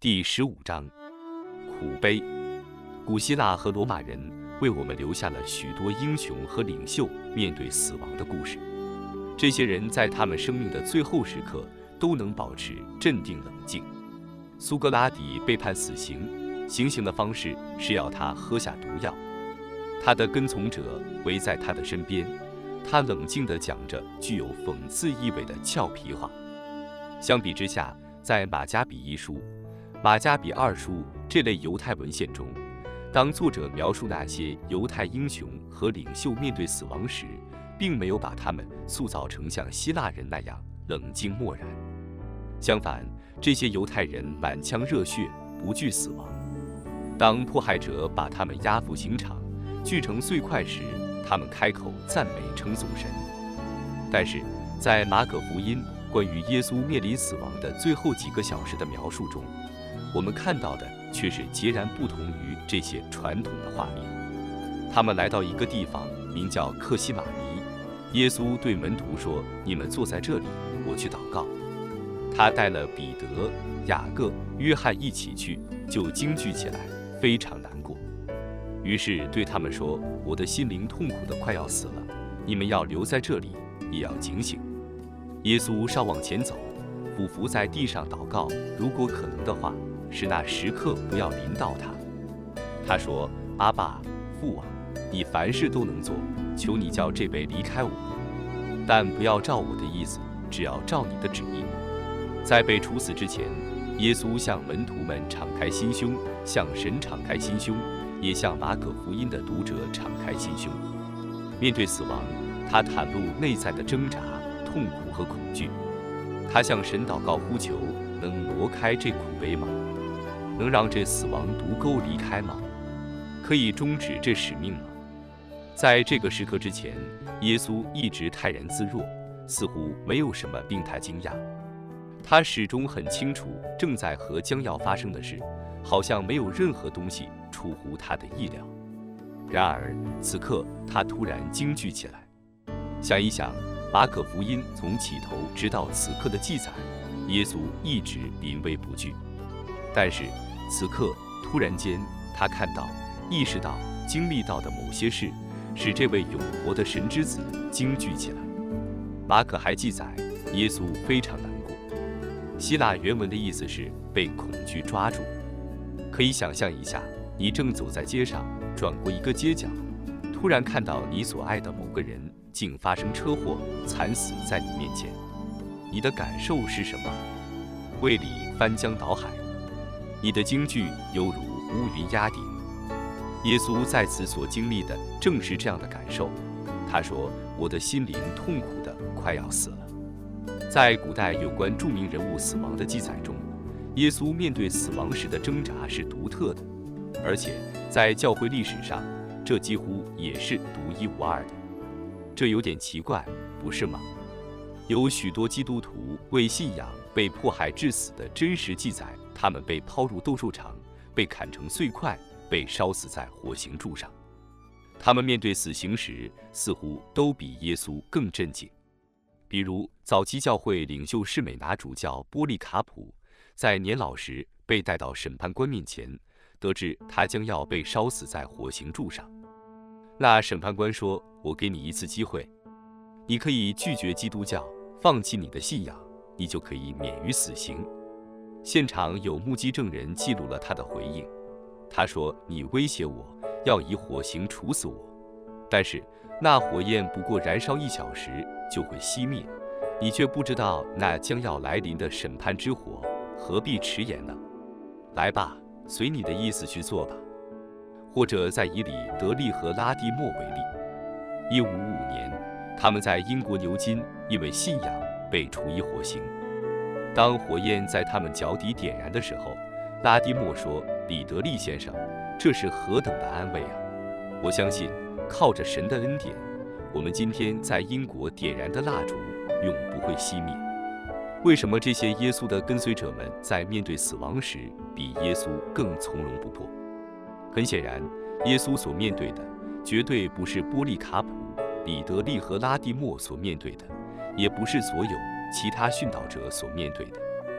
第15章，苦悲。古希腊和罗马人为我们留下了许多英雄和领袖面对死亡的故事。这些人在他们生命的最后时刻都能保持镇定冷静。苏格拉底被判死刑，行刑的方式是要他喝下毒药。他的跟从者围在他的身边，他冷静地讲着具有讽刺意味的俏皮话。相比之下，在马加比一书、马加比二书这类犹太文献中，当作者描述那些犹太英雄和领袖面对死亡时，并没有把他们塑造成像希腊人那样冷静漠然。相反，这些犹太人满腔热血，不惧死亡。当迫害者把他们押赴刑场，锯成碎块时，他们开口赞美称颂神。但是在马可福音关于耶稣面临死亡的最后几个小时的描述中，我们看到的却是截然不同于这些传统的画面。他们来到一个地方，名叫克西马尼。耶稣对门徒说：“你们坐在这里，我去祷告。”他带了彼得、雅各、约翰一起去，就惊惧起来，非常难过。于是对他们说：“我的心灵痛苦得快要死了，你们要留在这里，也要警醒。”耶稣稍往前走，俯伏在地上祷告，如果可能的话，使那时刻不要临到他。他说：“阿爸，父啊，你凡事都能做，求你叫这杯离开我，但不要照我的意思，只要照你的旨意。”在被处死之前，耶稣向门徒们敞开心胸，向神敞开心胸，也向马可福音的读者敞开心胸。面对死亡，他袒露内在的挣扎、痛苦和恐惧。他向神祷告呼求，能挪开这苦悲吗？能让这死亡毒钩离开吗？可以终止这使命吗？在这个时刻之前，耶稣一直泰然自若，似乎没有什么令他惊讶。他始终很清楚正在和将要发生的事，好像没有任何东西出乎他的意料。然而此刻他突然惊惧起来。想一想，马可福音从起头直到此刻的记载，耶稣一直临危不惧。但是此刻突然间，他看到、意识到、经历到的某些事，使这位永活的神之子惊惧起来。马可还记载，耶稣非常难过。希腊原文的意思是被恐惧抓住。可以想象一下，你正走在街上，转过一个街角，突然看到你所爱的某个人竟发生车祸，惨死在你面前，你的感受是什么？胃里翻江倒海，你的惊惧犹如乌云压顶。耶稣在此所经历的正是这样的感受。他说：“我的心灵痛苦得快要死了。”在古代有关著名人物死亡的记载中，耶稣面对死亡时的挣扎是独特的，而且在教会历史上，这几乎也是独一无二的。这有点奇怪，不是吗？有许多基督徒为信仰被迫害致死的真实记载，他们被抛入斗兽场，被砍成碎块，被烧死在火刑柱上。他们面对死刑时，似乎都比耶稣更镇静。比如早期教会领袖士美拿主教波利卡普，在年老时被带到审判官面前，得知他将要被烧死在火刑柱上。那审判官说：“我给你一次机会，你可以拒绝基督教，放弃你的信仰，你就可以免于死刑。”现场有目击证人记录了他的回应。他说：“你威胁我要以火刑处死我，但是那火焰不过燃烧1小时就会熄灭，你却不知道那将要来临的审判之火，何必迟延呢？来吧，随你的意思去做吧。”或者再以里德利和拉蒂莫为例，1555年，他们在英国牛津因为信仰被处以火刑。当火焰在他们脚底点燃的时候，拉蒂莫说：“里德利先生，这是何等的安慰啊！我相信靠着神的恩典，我们今天在英国点燃的蜡烛永不会熄灭。”为什么这些耶稣的跟随者们在面对死亡时比耶稣更从容不迫？很显然，耶稣所面对的绝对不是波利卡普、里德利和拉蒂莫所面对的，也不是所有其他殉道者所面对的。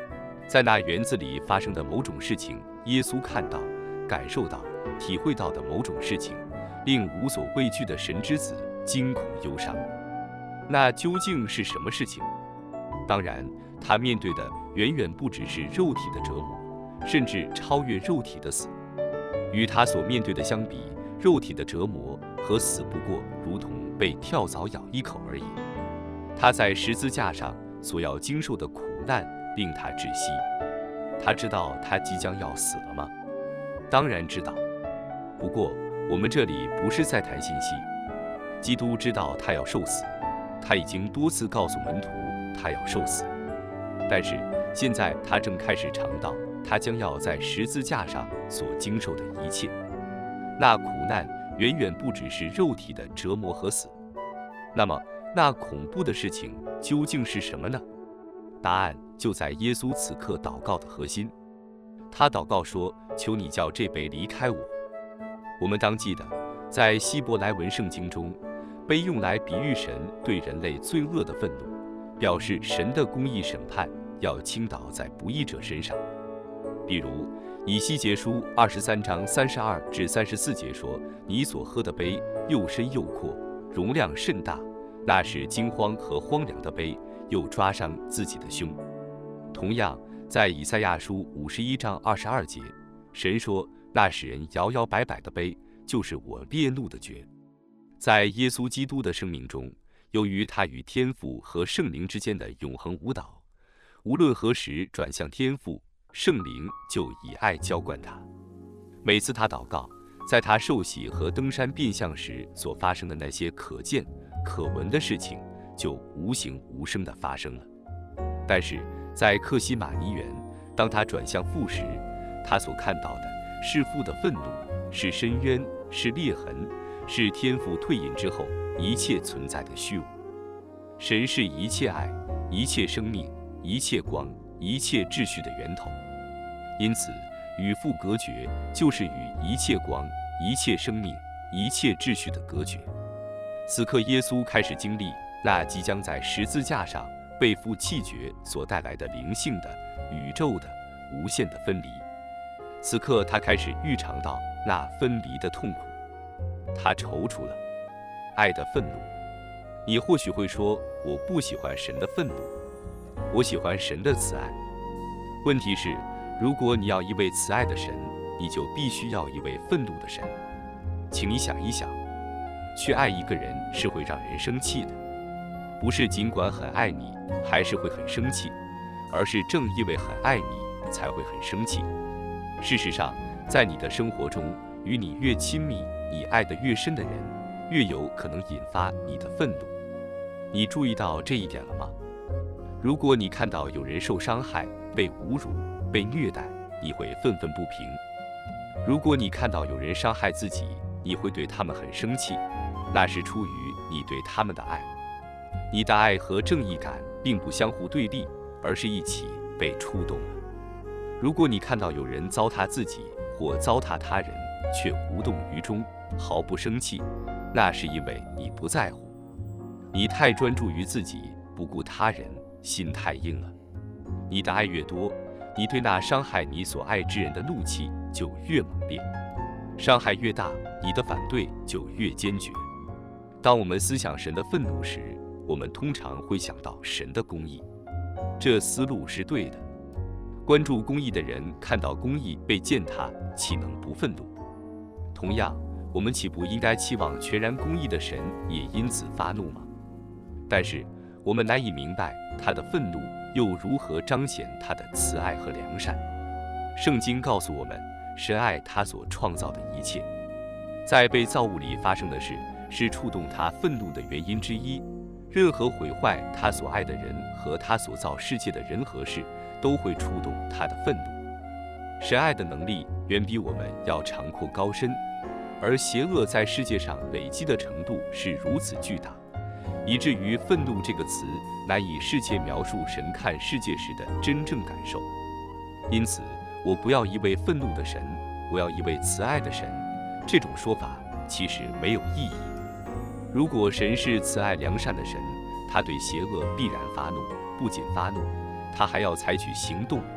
在那园子里发生的某种事情，耶稣看到、感受到、体会到的某种事情，令无所畏惧的神之子惊恐忧伤。那究竟是什么事情？当然，他面对的远远不只是肉体的折磨，甚至超越肉体的死。与他所面对的相比，肉体的折磨和死不过如同被跳蚤咬一口而已。他在十字架上所要经受的苦难令他窒息。他知道他即将要死了吗？当然知道。不过我们这里不是在谈信息。基督知道他要受死，他已经多次告诉门徒他要受死。但是现在他正开始尝到他将要在十字架上所经受的一切。那苦难远远不只是肉体的折磨和死。那么那恐怖的事情究竟是什么呢？答案就在耶稣此刻祷告的核心。他祷告说：求你叫这杯离开我。我们当记得，在希伯来文圣经中，杯用来比喻神对人类罪恶的愤怒，表示神的公义审判要倾倒在不义者身上。比如以西结书23章32至34节说：你所喝的杯又深又阔，容量甚大，那是惊慌和荒凉的杯，又抓伤自己的胸。同样，在以赛亚书51章22节，神说：那使人摇摇摆摆的杯，就是我烈怒的爵。在耶稣基督的生命中，由于他与天父和圣灵之间的永恒舞蹈，无论何时转向天父，圣灵就以爱浇灌他。每次他祷告，在他受洗和登山变相时所发生的那些可见可闻的事情，就无形无声地发生了。但是在客西马尼园，当他转向父时，他所看到的是父的愤怒，是深渊，是裂痕，是天父退隐之后一切存在的虚无。神是一切爱、一切生命、一切光、一切秩序的源头。因此与父隔绝，就是与一切光、一切生命、一切秩序的隔绝。此刻耶稣开始经历那即将在十字架上被父弃绝所带来的灵性的、宇宙的、无限的分离。此刻他开始预尝到那分离的痛苦，他踌躇了。爱的愤怒。你或许会说，我不喜欢神的愤怒，我喜欢神的慈爱。问题是，如果你要一位慈爱的神，你就必须要一位愤怒的神。请你想一想，去爱一个人是会让人生气的，不是尽管很爱你还是会很生气，而是正因为很爱你才会很生气。事实上，在你的生活中，与你越亲密、你爱得越深的人，越有可能引发你的愤怒。你注意到这一点了吗？如果你看到有人受伤害、被侮辱、被虐待，你会愤愤不平。如果你看到有人伤害自己，你会对他们很生气，那是出于你对他们的爱。你的爱和正义感并不相互对立，而是一起被触动了。如果你看到有人糟蹋自己或糟蹋他人，却无动于衷，毫不生气，那是因为你不在乎。你太专注于自己，不顾他人，心太硬了。你的爱越多，你对那伤害你所爱之人的怒气就越猛烈，伤害越大，你的反对就越坚决。当我们思想神的愤怒时，我们通常会想到神的公义，这思路是对的。关注公义的人看到公义被践踏，岂能不愤怒？同样，我们岂不应该期望全然公义的神也因此发怒吗？但是我们难以明白他的愤怒又如何彰显他的慈爱和良善。圣经告诉我们，神爱他所创造的一切，在被造物里发生的事是触动他愤怒的原因之一。任何毁坏他所爱的人和他所造世界的人和事，都会触动他的愤怒。神爱的能力远比我们要长阔高深，而邪恶在世界上累积的程度是如此巨大，以至于愤怒这个词难以适切描述神看世界时的真正感受。因此，我不要一位愤怒的神，我要一位慈爱的神。这种说法其实没有意义。如果神是慈爱良善的神，他对邪恶必然发怒，不仅发怒，他还要采取行动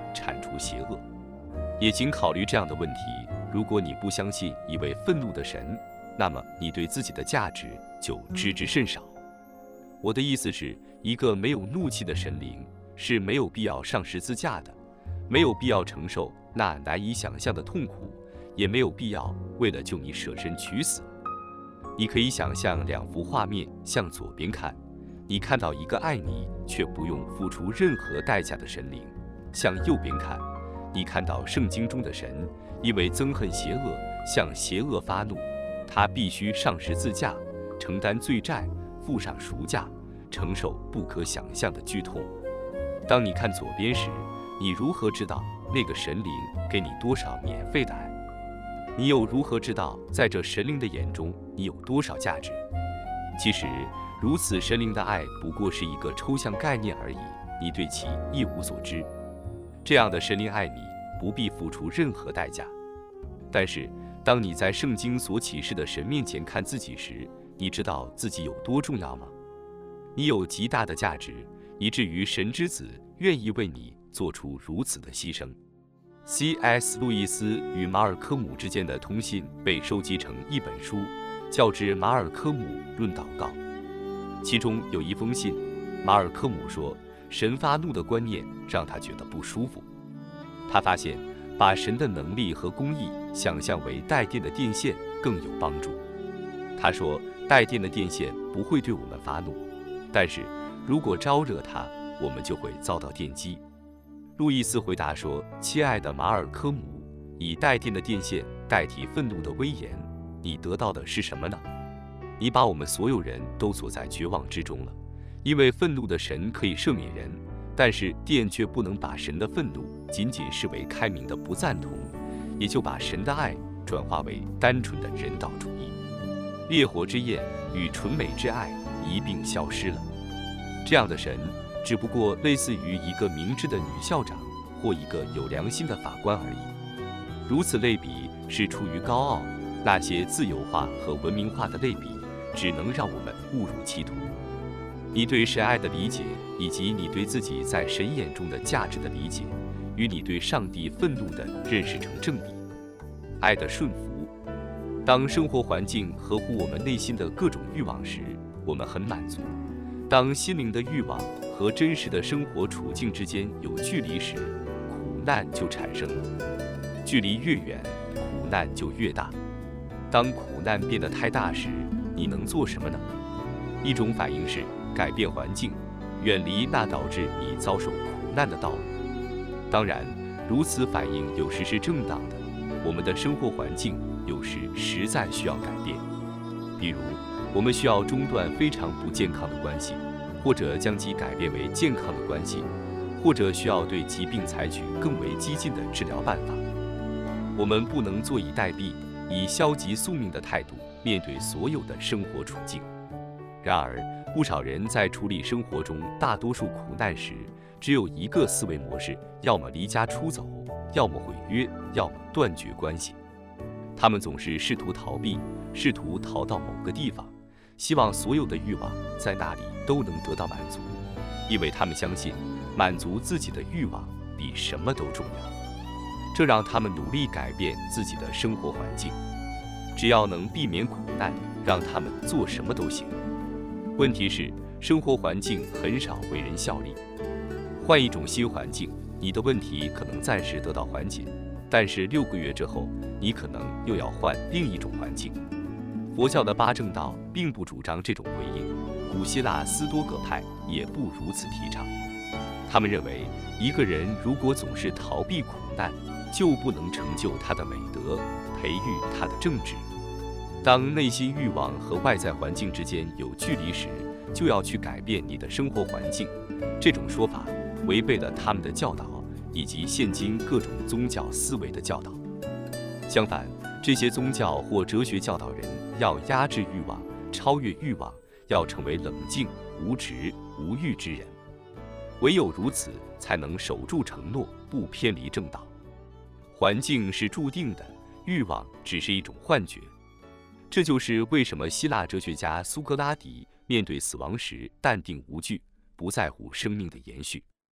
铲除邪恶。也请考虑这样的问题：如果你不相信一位愤怒的神，那么你对自己的价值就知之甚少。我的意思是，一个没有怒气的神灵是没有必要上十字架的，没有必要承受那难以想象的痛苦，也没有必要为了救你舍身取死。你可以想象两幅画面，向左边看，你看到一个爱你却不用付出任何代价的神灵；向右边看，你看到圣经中的神因为憎恨邪恶，向邪恶发怒，他必须上十字架，承担罪债，付上赎价，承受不可想象的剧痛。当你看左边时，你如何知道那个神灵给你多少免费的爱？你又如何知道在这神灵的眼中你有多少价值？其实，如此神灵的爱不过是一个抽象概念而已，你对其一无所知。这样的神灵爱你，不必付出任何代价。但是，当你在圣经所启示的神面前看自己时，你知道自己有多重要吗？你有极大的价值，以至于神之子愿意为你做出如此的牺牲。C.S. 路易斯与马尔科姆之间的通信被收集成一本书，叫之《马尔科姆论祷告》。其中有一封信，马尔科姆说，神发怒的观念让他觉得不舒服。他发现，把神的能力和公义想象为带电的电线更有帮助。他说，带电的电线不会对我们发怒，但是如果招惹它，我们就会遭到电击。路易斯回答说，亲爱的马尔科姆，以带电的电线代替愤怒的威严，你得到的是什么呢？你把我们所有人都锁在绝望之中了，因为愤怒的神可以赦免人，但是电却不能把神的愤怒仅仅视为开明的不赞同，也就把神的爱转化为单纯的人道主义。烈火之焰与纯美之爱一并消失了。这样的神只不过类似于一个明智的女校长或一个有良心的法官而已。如此类比是出于高傲，那些自由化和文明化的类比只能让我们误入歧途。你对神爱的理解，以及你对自己在神眼中的价值的理解，与你对上帝愤怒的认识成正比。爱的顺服。当生活环境合乎我们内心的各种欲望时，我们很满足；当心灵的欲望和真实的生活处境之间有距离时，苦难就产生了。距离越远，苦难就越大。当苦难变得太大时，你能做什么呢？一种反应是改变环境，远离那导致你遭受苦难的道路。当然，如此反应有时是正当的，我们的生活环境有时实在需要改变。比如，我们需要中断非常不健康的关系，或者将其改变为健康的关系，或者需要对疾病采取更为激进的治疗办法。我们不能坐以待毙，以消极宿命的态度面对所有的生活处境。然而，不少人在处理生活中大多数苦难时，只有一个思维模式：要么离家出走，要么毁约，要么断绝关系。他们总是试图逃避，试图逃到某个地方，希望所有的欲望在那里都能得到满足，因为他们相信满足自己的欲望比什么都重要。这让他们努力改变自己的生活环境，只要能避免苦难，让他们做什么都行。问题是，生活环境很少为人效力。换一种新环境，你的问题可能暂时得到缓解，但是6个月之后，你可能又要换另一种环境。佛教的八正道并不主张这种回应，古希腊斯多葛派也不如此提倡。他们认为，一个人如果总是逃避苦难，就不能成就他的美德，培育他的正直。当内心欲望和外在环境之间有距离时，就要去改变你的生活环境。这种说法违背了他们的教导，以及现今各种宗教思维的教导。相反，这些宗教或哲学教导人要压制欲望，超越欲望，要成为冷静、无执、无欲之人。唯有如此，才能守住承诺，不偏离正道。环境是注定的，欲望只是一种幻觉。这就是为什么希腊哲学家苏格拉底面对死亡时淡定无惧，不在乎生命的延续。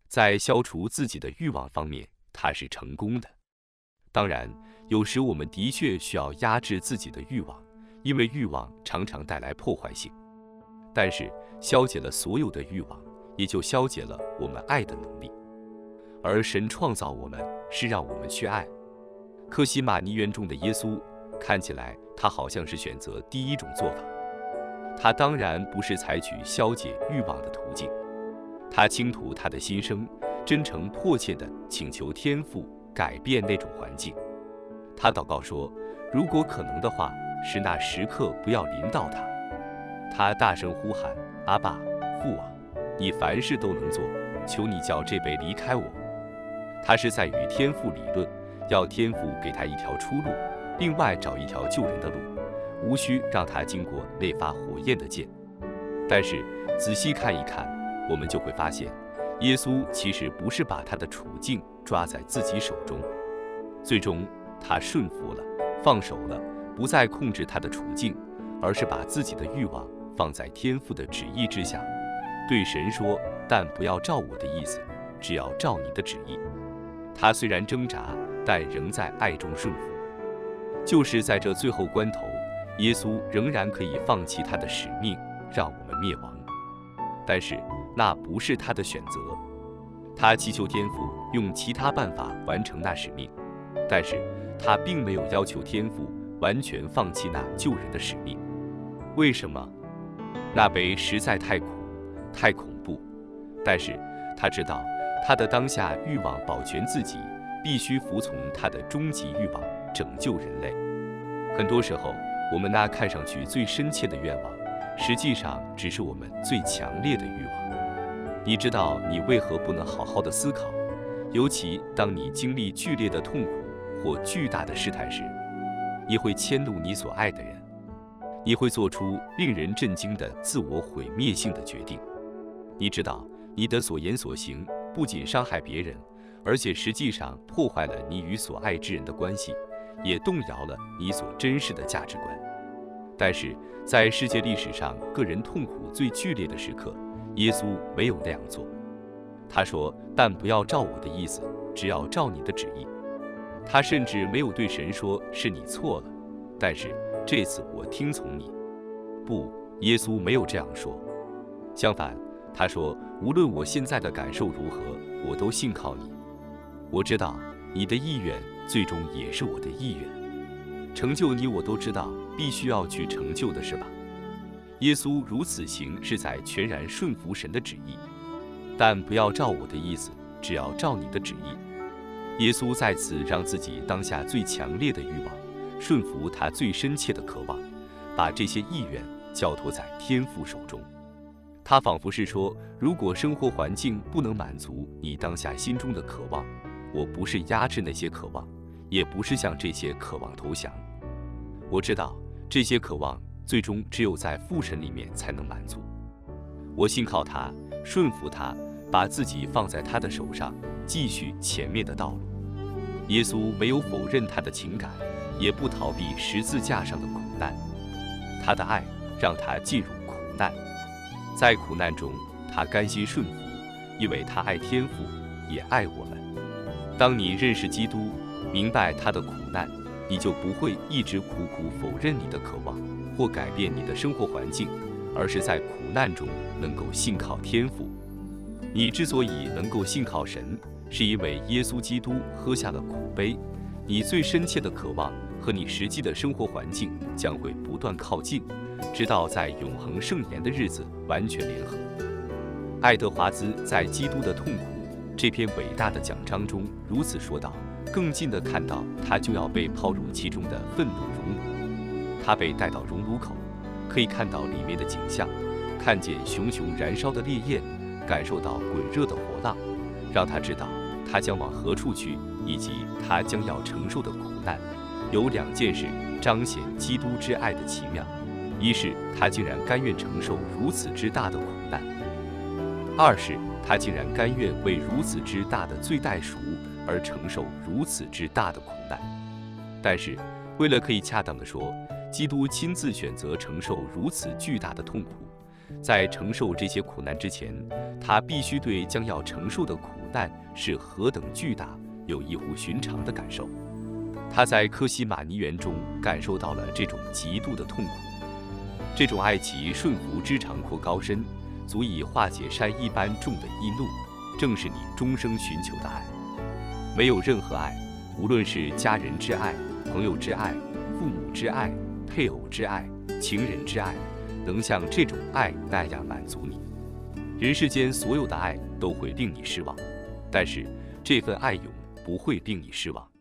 在消除自己的欲望方面，他是成功的。当然，有时我们的确需要压制自己的欲望，因为欲望常常带来破坏性。但是，消解了所有的欲望，也就消解了我们爱的能力。而神创造我们，是让我们去爱。客西马尼园中的耶稣，看起来他好像是选择第一种做法。他当然不是采取消解欲望的途径，他倾吐他的心声，真诚迫切地请求天父改变那种环境。他祷告说，如果可能的话，使那时刻不要临到他。他大声呼喊，阿爸，父啊，你凡事都能做，求你叫这杯离开我。他是在与天父理论，要天父给他一条出路，另外找一条救人的路，无需让他经过那发火焰的剑。但是仔细看一看，我们就会发现，耶稣其实不是把他的处境抓在自己手中，最终他顺服了，放手了，不再控制他的处境，而是把自己的欲望放在天父的旨意之下，对神说，但不要照我的意思，只要照你的旨意。他虽然挣扎，但仍在爱中顺服。就是在这最后关头，耶稣仍然可以放弃他的使命，让我们灭亡。但是那不是他的选择，他祈求天父用其他办法完成那使命，但是他并没有要求天父完全放弃那救人的使命。为什么？那杯实在太苦，太恐怖。但是他知道，他的当下欲望保全自己，必须服从他的终极欲望，拯救人类。很多时候，我们那看上去最深切的愿望，实际上只是我们最强烈的欲望。你知道你为何不能好好的思考，尤其当你经历剧烈的痛苦或巨大的试探时，你会迁怒你所爱的人，你会做出令人震惊的自我毁灭性的决定。你知道你的所言所行不仅伤害别人，而且实际上破坏了你与所爱之人的关系，也动摇了你所珍视的价值观。但是在世界历史上个人痛苦最剧烈的时刻，耶稣没有那样做。他说，但不要照我的意思，只要照你的旨意。他甚至没有对神说，是你错了，但是这次我听从你。不，耶稣没有这样说。相反，他说，无论我现在的感受如何，我都信靠你。我知道你的意愿最终也是我的意愿，成就你我都知道必须要去成就的，是吧？耶稣如此行是在全然顺服神的旨意，但不要照我的意思，只要照你的旨意。耶稣再次让自己当下最强烈的欲望顺服他最深切的渴望，把这些意愿交托在天父手中。他仿佛是说，如果生活环境不能满足你当下心中的渴望，我不是压制那些渴望，也不是向这些渴望投降。我知道这些渴望最终只有在父神里面才能满足。我信靠他，顺服他，把自己放在他的手上，继续前面的道路。耶稣没有否认他的情感，也不逃避十字架上的苦难。他的爱让他进入苦难，在苦难中他甘心顺服，因为他爱天父，也爱我们。当你认识基督，明白他的苦难，你就不会一直苦苦否认你的渴望，或改变你的生活环境，而是在苦难中能够信靠天父。你之所以能够信靠神，是因为耶稣基督喝下了苦杯，你最深切的渴望和你实际的生活环境将会不断靠近，直到在永恒圣言的日子完全联合。爱德华兹在《基督的痛苦》这篇伟大的讲章中如此说道，更近地看到他就要被抛入其中的愤怒熔炉。他被带到熔炉口，可以看到里面的景象，看见熊熊燃烧的烈焰，感受到滚热的火浪，让他知道他将往何处去，以及他将要承受的苦难。有两件事彰显基督之爱的奇妙：一是他竟然甘愿承受如此之大的苦难；二是他竟然甘愿为如此之大的罪代赎而承受如此之大的苦难。但是，为了可以恰当地说，基督亲自选择承受如此巨大的痛苦， 在承受这些苦难之前，他必须对将要承受的苦难是何等巨大有异乎寻常的感受。他在科西玛尼园中感受到了这种极度的痛苦，这种爱其顺服之长阔高深，足以化解山一般重的易怒，正是你终生寻求的爱。没有任何爱，无论是家人之爱、朋友之爱、父母之爱、配偶之爱、情人之爱，能像这种爱那样满足你。人世间所有的爱都会令你失望，但是这份爱永不会令你失望。